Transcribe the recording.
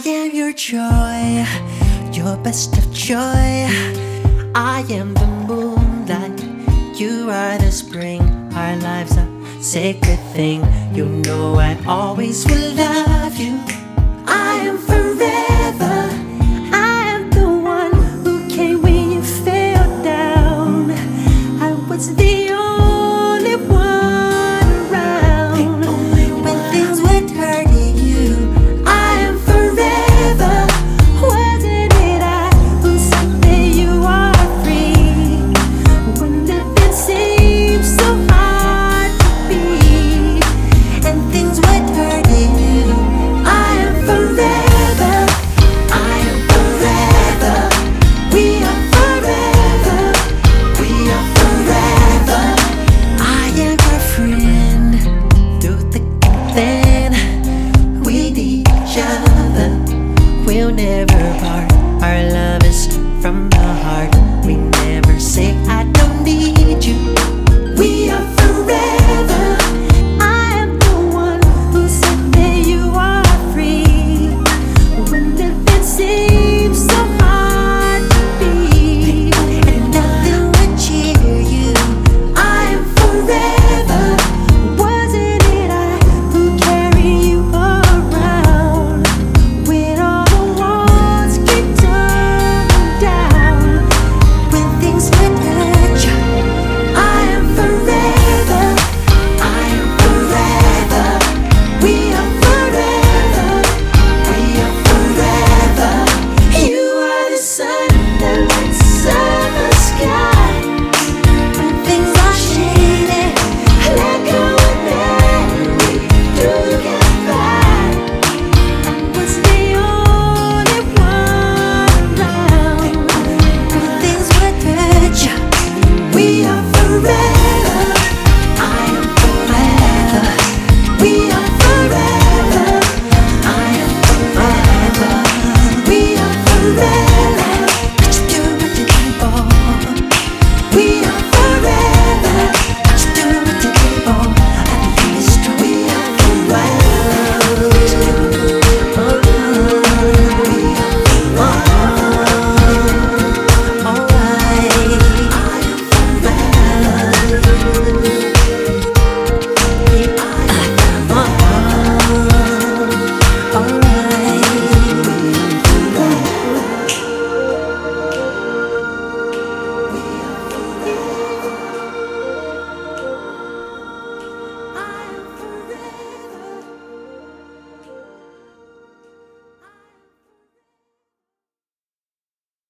am your joy, your best of joy. I am the moonlight, you are the spring. Our lives a sacred thing. You know I always will love you. I am forever. I am the one who came when you fell down. I was the only one around when things were hurting you. I am forever. Wasn't it I who said that you are free when living seems so hard to be and things were hurting you? I am forever. I am forever. We are forever. We are forever. I am your friend through thick and thin. We need each other. We'll never part. Our love is from the heart.